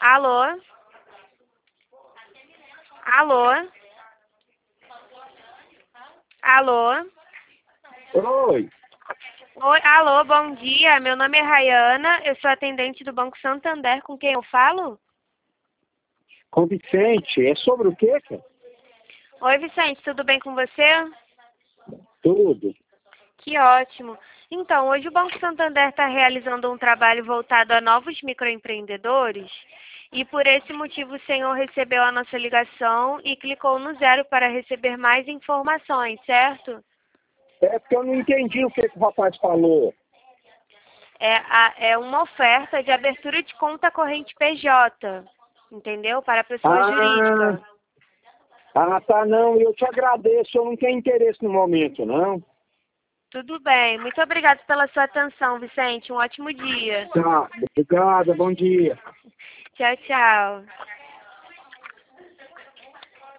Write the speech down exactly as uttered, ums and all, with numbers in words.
Alô? Alô? Alô? Oi, Oi, alô, bom dia. Meu nome é Rayana, eu sou atendente do Banco Santander, com quem eu falo? com Vicente. É sobre o quê, cara? Oi, Vicente, tudo bem com você? Tudo. Que ótimo. Então, hoje o Banco Santander está realizando um trabalho voltado a novos microempreendedores e por esse motivo o senhor recebeu a nossa ligação e clicou no zero para receber mais informações, certo? É porque eu não entendi o que, que o rapaz falou. É, a- é uma oferta de abertura de conta corrente P J, entendeu? Para pessoa Ah, jurídica. ah, tá, não. Eu te agradeço. Eu não tenho interesse no momento, não. Tudo bem. Muito obrigada pela sua atenção, Vicente. Um ótimo dia. Tá, obrigado. Bom dia. Tchau, tchau.